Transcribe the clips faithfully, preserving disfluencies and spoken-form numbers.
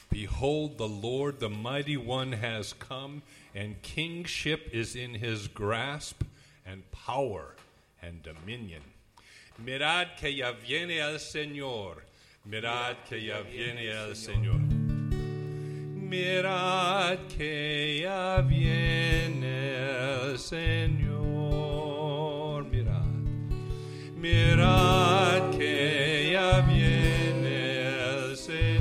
Behold, the Lord, the mighty one, has come, and kingship is in his grasp, and power and dominion. Mirad que ya viene el Señor. Mirad que ya viene el Señor. Mirad que ya viene el Señor. Mirad. Mirad que ya viene el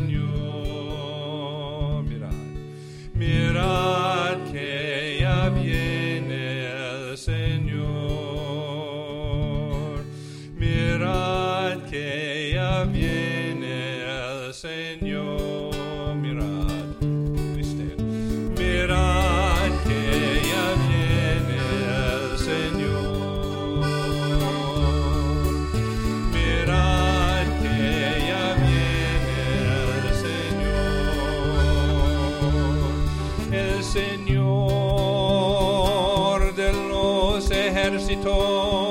Señor. Mirad. Mirad que ya viene el Señor. Mirad que ya viene el Señor. Mirad. Please stand. Mirad que ya viene el Señor. Mirad que ya viene el Señor. El Señor de los ejércitos.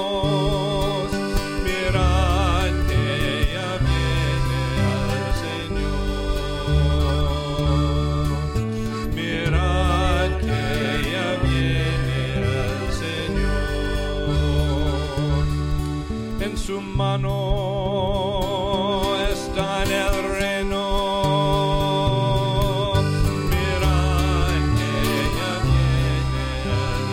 Su mano está en el reino. Mirad que ya viene el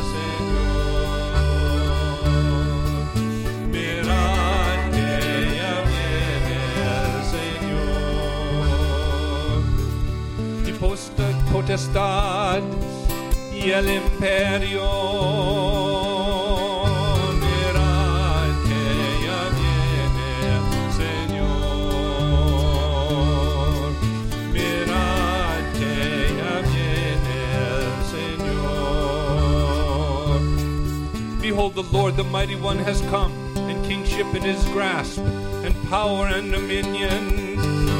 Señor. Mirad que ya viene el Señor. Y potestad y el imperio. Behold, the Lord, the mighty one, has come, and kingship in his grasp, and power and dominion.